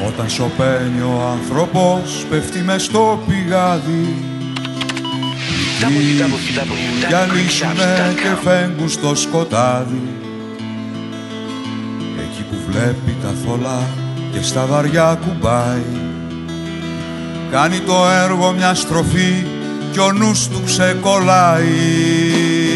Όταν σωπαίνει ο άνθρωπος πέφτει μες στο πηγάδι, γυαλίσουνε και φέγγουν στο σκοτάδι. Εκεί που βλέπει τα θολά και στα βαριά κουμπάει, κάνει το έργο μια στροφή κι ο νους του ξεκολλάει.